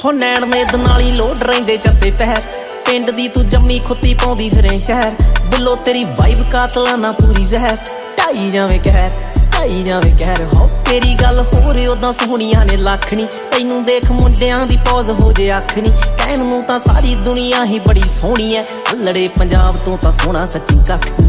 हो नैन ने दनाली लोड रहिंदे चत्ते पैर पिंड दी तू जम्मी खुत्ती पाउंदी फिरें शहर दिलों तेरी वाइब कातलाना पूरी जहर ढाई जावे कहर हो तेरी गल हो रही उदां सोहणियां ने लख नी तैनू देख मुंडियां दी पौज हो जे अख नी कहण नूं तां सारी दुनिया ही बड़ी सोहणी है अल्लड़े पंजाब तो तां सोहना सच्ची कख नी।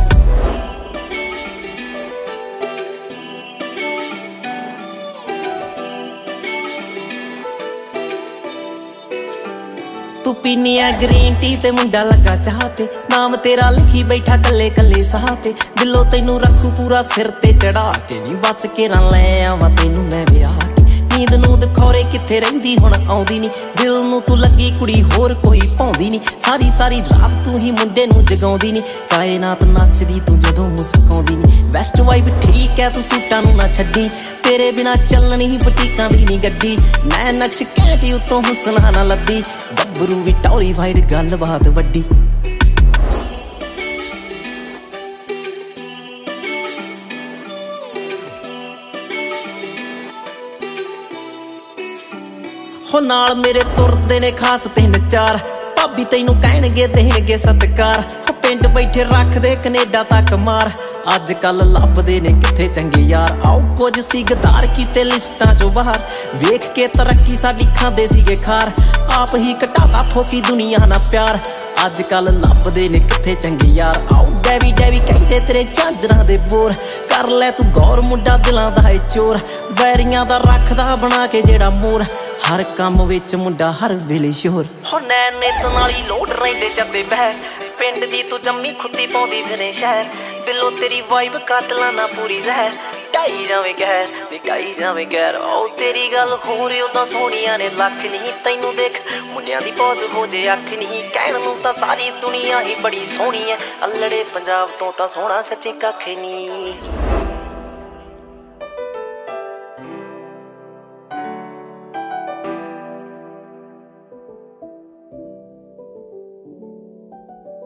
तू पीनी है ग्रीन टी ते मुंडा लगा चाहते नाम तेरा लिखी बैठा कल्ले कल्ले साहते दिलों तैनू रखू पूरा सिर ते चढ़ा के नी बस केरा लै आवां तैनू मैं ब्याह के नींद नूंद खौरे कित्थे रहिंदी हुण आउंदी नी दिल नूं तू लगी कुड़ी होर कोई पाउंदी नी सारी सारी रात तू ही मुंडे नूं जगाउंदी नी कायनात नचदी तू जदों मुस्काउंदी नी वैस्ट वाइब ठीक है तू सूटां नूं ना छड्डी तेरे बिना चलनी ही बुटीकां दी नी गड्डी मैं नक्श कैटी उत्तों हुस्ना ना लद्दी गब्बरू भी टौरी वाइड गल बात वड्डी। हो नाल मेरे तुरदे ने खास तीन चार भाभी तैनू कहणगे देणगे सत्कार हो पिंड बैठे रखदे कनेडा तक मार अज कल लभदे ने किथे चंगे यार आओ कुछ सी गदार कीते लिस्टां चों बाहर वेख के तरक्की साडी खांदे सीगे खार आप ही घटाता ठोकी दुनिया ना प्यार अज कल लभदे ने किथे चंगे यार आओ डैवी डैवी कहंदे तेरे झांजरां दे बोर कर लै तू गौर मुंडा दिलां दा है चोर वैरियां दा रखदा बना के जेड़ा मोर हर काम विच मुंडा हर वेले शोर हो नैन ने दनाली लोड रहिंदे चब्बे पैर पिंड दी तू जम्मी खुत्ती पाउंदी फिरें शहर दिलों तेरी वाइब कातलाना पूरी जहर ढाई जावे कहर ओ तेरी गल हो रही उदां सोहणियां ने लख नहीं तैनू देख मुंडियां दी पौज हो जे अख नहीं कहण नूं तां सारी दुनिया ही बड़ी सोहणी है अल्लड़े पंजाब तो तां सोहना सच्ची कख नहीं।